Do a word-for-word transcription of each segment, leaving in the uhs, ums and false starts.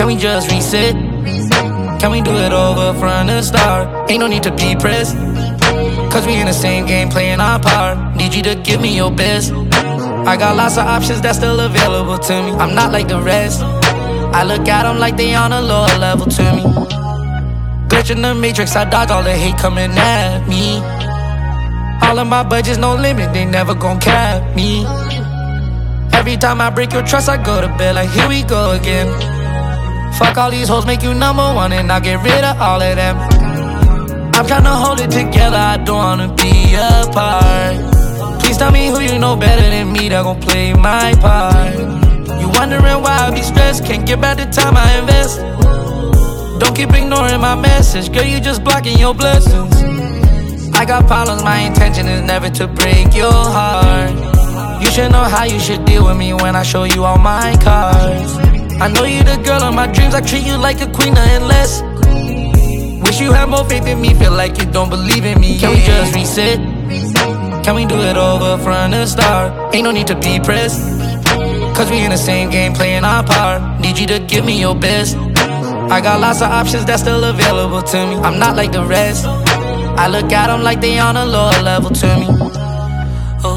we just reset? Can we do it over from the start? Ain't no need to be pressed, cause we in the same game playing our part. Need you to give me your best. I got lots of options that's still available to me. I'm not like the rest. I look at them like they on a lower level to me. Glitch in the matrix, I dodge all the hate coming at me. All of my budgets, no limit, they never gon' cap me. Every time I break your trust, I go to bed like here we go again. Fuck all these hoes, make you number one and I'll get rid of all of them. I'm tryna hold it together, I don't wanna be apart. Please tell me who you know better than me that gon' play my part. You wondering why I be stressed, can't get back the time I invest. Don't keep ignoring my message, girl, you just blocking your blessings. I got problems, my intention is never to break your heart. You should know how you should deal with me when I show you all my cards. I know you the girl of my dreams, I treat you like a queen, nothing less. Wish you had more faith in me, feel like you don't believe in me. Can we just reset? Can we do it over from the start? Ain't no need to be pressed, cause we in the same game playing our part. Need you to give me your best. I got lots of options that's still available to me. I'm not like the rest. I look at them like they on a lower level to me. Oh,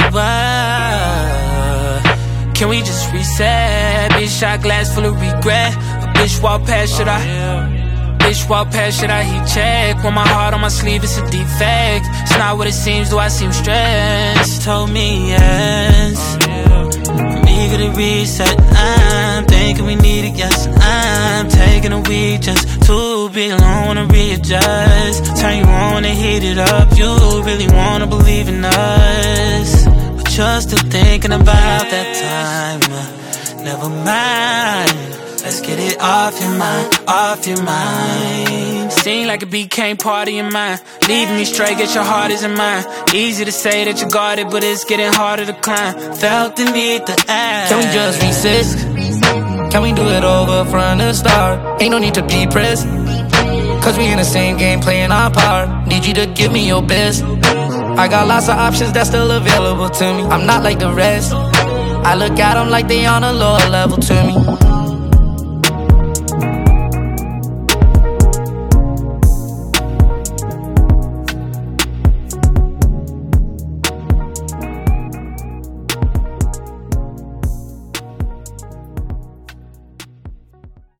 why can we just reset? Bitch, shot glass full of regret. A bitch walk past, should I? Bitch walk past, should I heat check? When my heart on my sleeve, it's a defect. It's not what it seems, do I seem stressed? Told me yes. I'm eager to reset. I'm thinking we need it, yes. I'm taking a week just to be alone, wanna readjust. Turn you on and heat it up. You really wanna believe in us, but you're still thinking about that time. Never mind, let's get it off your mind, off your mind. Seem like it became part of your mind. Leaving me straight, get your heart is in mine. Easy to say that you got it, but it's getting harder to climb. Felt the need to ask. Can we just reset? Can we do it over from the start? Ain't no need to be pressed, cause we in the same game playing our part. Need you to give me your best. I got lots of options that's still available to me. I'm not like the rest. I look at them like they on a lower level to me.